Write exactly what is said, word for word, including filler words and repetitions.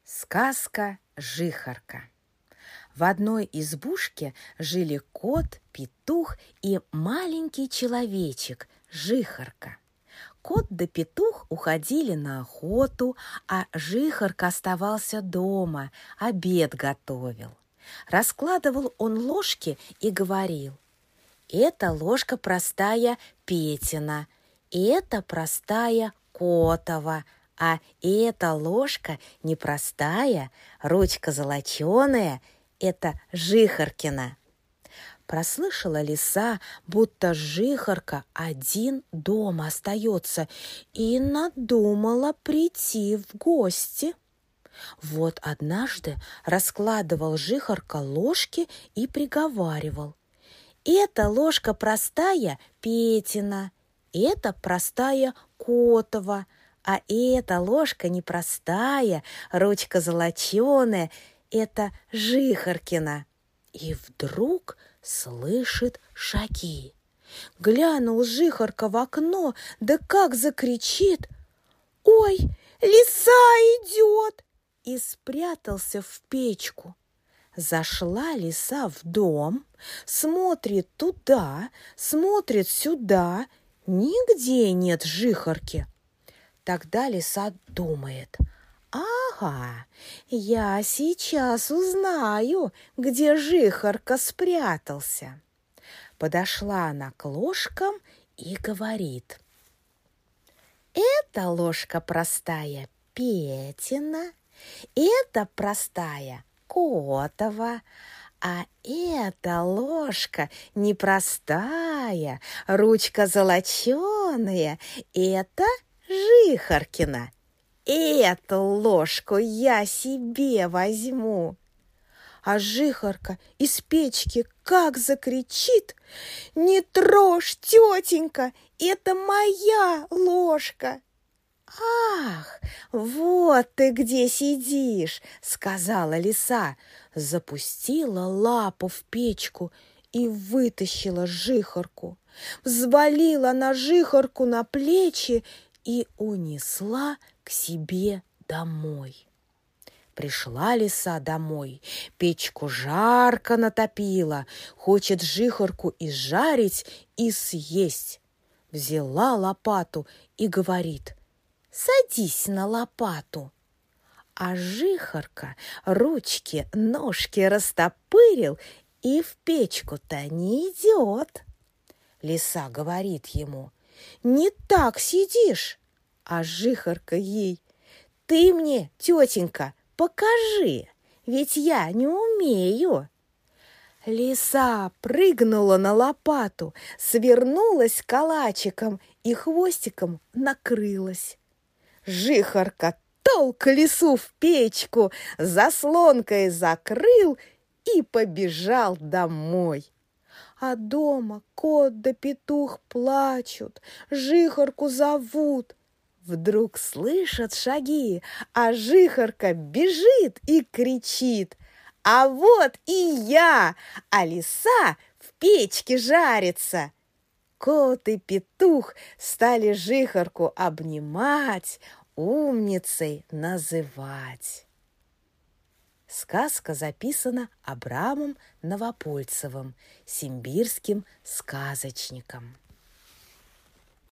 Сказка «Жихарка». В одной избушке жили кот, петух и маленький человечек Жихарка. Кот да петух уходили на охоту, а Жихарка оставался дома, обед готовил. Раскладывал он ложки и говорил: «Это ложка простая Петина, это простая Котова, а эта ложка непростая, ручка золоченая, это Жихаркина». Прослышала лиса, будто Жихарка один дома остается, и надумала прийти в гости. Вот однажды раскладывал Жихарка ложки и приговаривал: «Эта ложка простая Петина, это простая Котова, а эта ложка непростая, ручка золоченая, это Жихаркина». И вдруг слышит шаги. Глянул Жихарка в окно, да как закричит: «Ой, лиса идет!» и спрятался в печку. Зашла лиса в дом, смотрит туда, смотрит сюда, нигде нет Жихарки. Тогда лиса думает: «Ага, я сейчас узнаю, где Жихарка спрятался». Подошла она к ложкам и говорит: «Это ложка простая Петина, это простая Котова, а эта ложка непростая, ручка золоченая, это Жихаркина. Эту ложку я себе возьму». А Жихарка из печки как закричит: «Не трожь, тетенька, это моя ложка!» «Ах, вот ты где сидишь!» — сказала лиса, запустила лапу в печку и вытащила Жихарку, взвалила на Жихарку на плечи и унесла к себе домой. Пришла лиса домой, печку жарко натопила, хочет Жихарку изжарить и съесть. Взяла лопату и говорит: «Садись на лопату». А Жихарка ручки, ножки растопырил и в печку-то не идет. Лиса говорит ему: «Не так сидишь». А Жихарка ей: «Ты мне, тетенька, покажи, ведь я не умею». Лиса прыгнула на лопату, свернулась калачиком и хвостиком накрылась. Жихарка толк лису в печку, заслонкой закрыл и побежал домой. А дома кот да петух плачут, Жихарку зовут. Вдруг слышат шаги, а Жихарка бежит и кричит: «А вот и я, а лиса в печке жарится!» Кот и петух стали Жихарку обнимать, умницей называть. Сказка записана Абрамом Новопольцевым, симбирским сказочником.